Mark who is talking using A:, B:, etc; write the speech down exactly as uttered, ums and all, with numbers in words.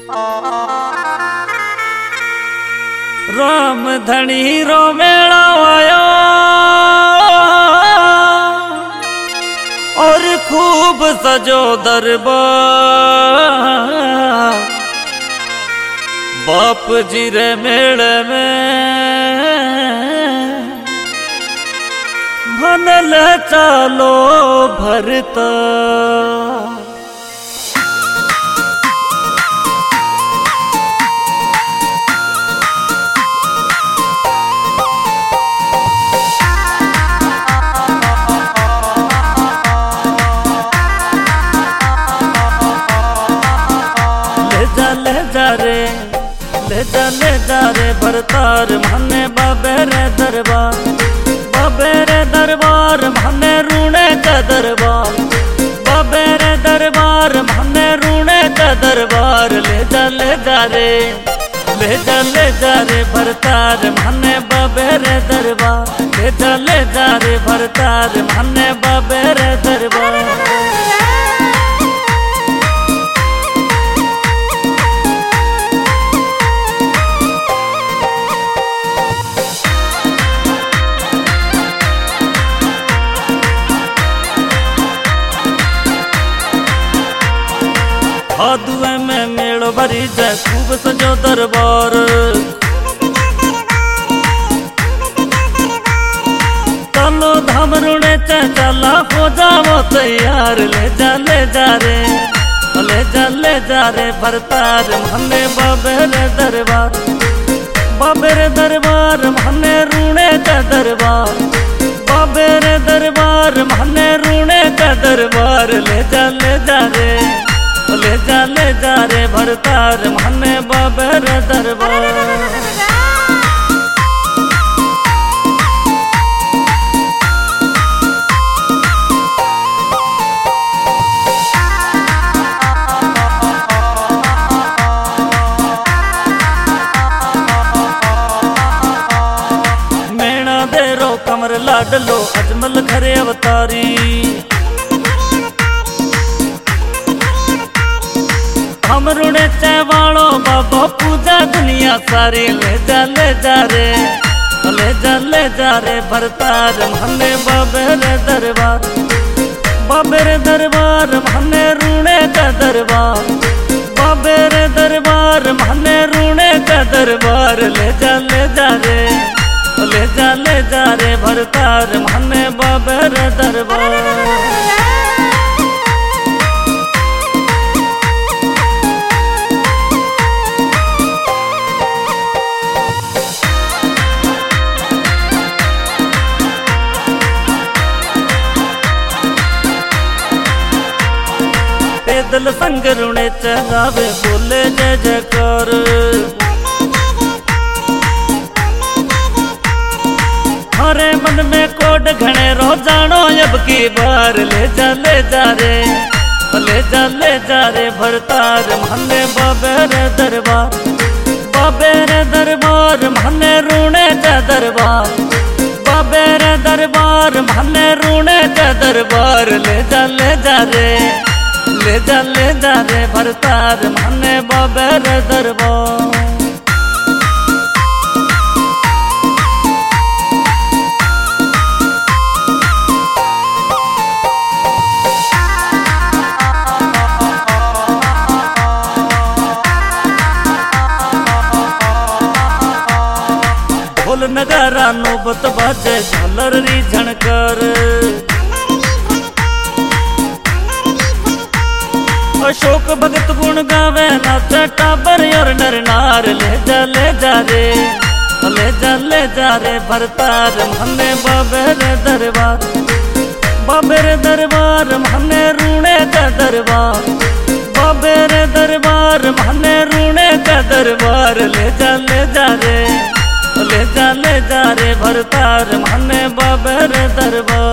A: राम धनी रो मेला आयो और खूब सजो दरबार। बाप जी रे मेले में भनल चालो भरता। ले जा रे ले जा ले जा रे भरतार माने बाबे रे दरबार। बाबे रे दरबार माने रूणे का दरबार। बाबे रे दरबार माने रूणे का दरबार। ले जा ले जा रे ले जा ले जा रे भरतार माने बाबे रे दरबार। ले जा ले जा रे भरतार माने बाबे रे दरबार। भादुए में मेलो भरी जाए खूब सजो दरबार। चलो धाम रुणे चे चला हो जाओ तैयार। ले जा ले जा रे ले जा ले जा रे भरतार माने बाबे रे दरबार। बाबे रे दरबार माने रूणे का दरबार। बाबे रे दरबार माने रूणे का दरबार। ले जा ले जा रे ले जा ले जा रे भरतार माने बाबे रे दरबार। मैना देरो कमर लाडलो अजमल घरे अवतारी। हम रुणे चे वालो बाबा पूजा दुनिया सारी। ले जा ले जा रे ले जा ले जा रे भरतार माने बाबे रे दरबार। बाबे रे दरबार माने रूणे का दरबार। बाबे रे दरबार माने रूणे का दरबार। ले जा ले जा रे ले जा ले जा रे भरतार माने बाबे रे दरबार। पैदल संग रुणे चलावे बोले जय जयकार। हरे मन में कोड घने रो जानो अब की बार। ले जा ले जा रे ले जा ले जा रे भरतार माने बाबे रे दरबार। बाबे रे दरबार माने रूणे का दरबार। बाबे रे दरबार माने रूणे का दरबार। ले जा ले जा रे ले जा ले जा रे भरतार माने बाबे रे दरबार। ढोल नगारा नौबत बाजे झालर री झणकर। अशोक भगत गुण गावे नाचे टाबर और नर नार। ले जा ले जा रे ले जा ले जा रे भरतार माने बाबे रे दरबार। बाबे रे दरबार माने रूणे का दरबार। बाबे रे दरबार माने रूणे का दरबार। ले जा ले जा रे ले जा ले जा रे भरतार माने बाबे रे दरबार।